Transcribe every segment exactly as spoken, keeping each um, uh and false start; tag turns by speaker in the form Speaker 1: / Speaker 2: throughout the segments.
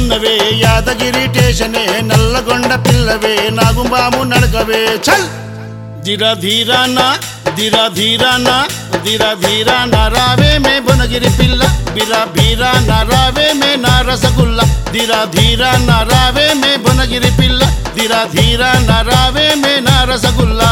Speaker 1: ఉన్నవే యాదగిరి టేషనే నల్లగొండ పిల్లవే నాగుంబాము నడకవే చల్ ధీరా ధీరానా ధీరా ధీరానా ధీరా ధీరానా రావే మే బొనగిరి పిల్ల బిరా బీరా నరావే మే నా రసగుల్ల ధీరా ధీరానా రావే మే బొనగిరి పిల్ల ధీరా ధీరా నరావే మే నా రసగుల్లా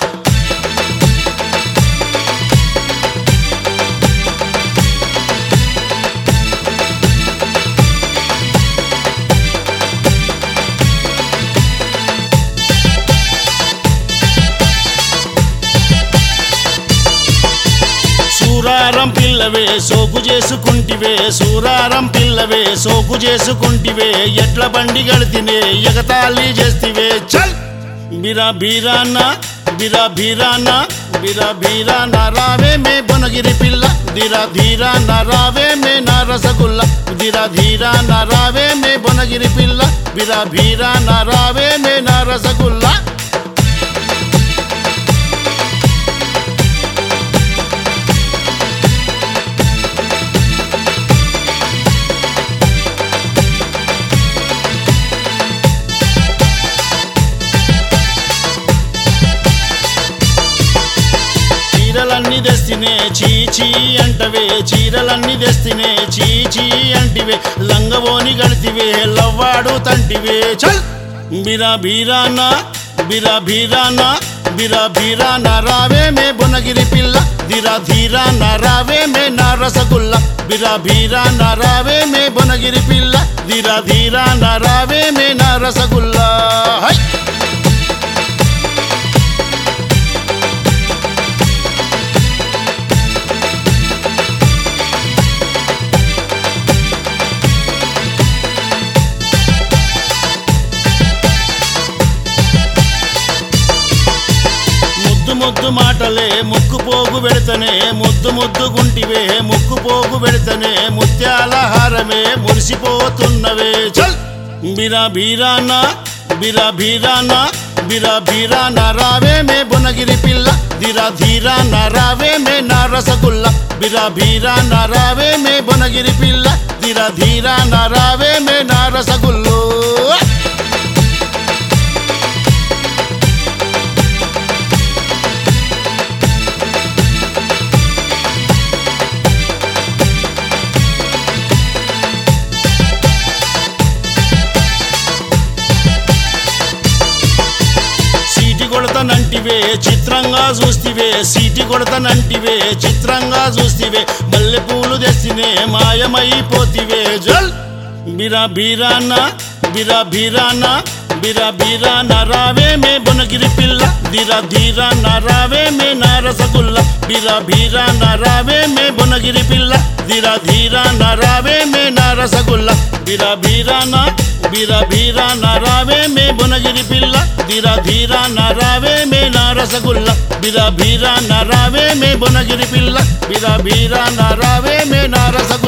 Speaker 1: సూరారం పిల్లవే సోకు చేసుకుంటివే సూరారం పిల్లవే సోకు చేసుకుంటివే ఎట్ల బండి గడితినే ఎగతాళి చేస్తివే చల్ బిరా బీరానా బిరా బీరానా బిరా బీరానా రావే మే బొనగిరి పిల్ల ధీరా ధీరా నరావే మే నా రసగుల్ల ధీరా ధీరా నరావే మే బొనగిరి పిల్ల బిరా బీరా నరావే మే నా రసగుల్లా చీరలన్నీ తెస్తినే చీ చీ అంటవే చీరలన్నీ తెస్తినే చీ చీ అంటివే లంగవోని గడితివే లవ్వాడు తంటివే చల్ బిరా బీరానా బిరా బీరానా బిరా బీరానా రావే మే బొనగిరి పిల్ల ధీరా ధీరా నరావే మే నా రసగుల్ల బిరా బీరానా రావే మే బొనగిరి పిల్ల ధీరా ధీరా నరావే మే నా రసగుల్లా హై ముద్దు మాటలే ముక్కు పోగు పెడతనే ముద్దు ముద్దు గుంటివే ముక్కు పోగు పెడతనే ముత్యాల హారమే మురిసిపోతున్నవే చల్ బిరా బీరానా బిరా బీరానా బిరా బీరానా రావే మే బొనగిరి పిల్ల ధీరా ధీరా నరావే మే నా రసగుల్ల బిరా బీరానా రావే మే బొనగిరి పిల్ల ధీరా ధీరా నరావే మే నా రసగుల్లో కొడతనంటివే చిత్రంగా చూస్తివే సీటి కొడతనంటివే చిత్రంగా చూస్తివే మల్లె పూలు తెస్తినే మాయమైపోతివే జల్ బిరా బీరానా బిరా బీరానా బిరా బీరానా రావే మే బొనగిరి పిల్ల ధీరా ధీరా నరావే మే నా రసగుల్ల బిరా బీరానా రావే మే బొనగిరి పిల్ల ధీరా ధీరా నరావే మే నా రసగుల్ల బిరా బీరానా బిరా బీరానా రావే మే బొనగిరి పిల్ల ధీరా ధీరా నరావే మే నా రసగుల్ల బిరా బీరా నరావే మే బొనగిరి పిల్ల బిరా బీరా నరావే మే నా రసగుల్ల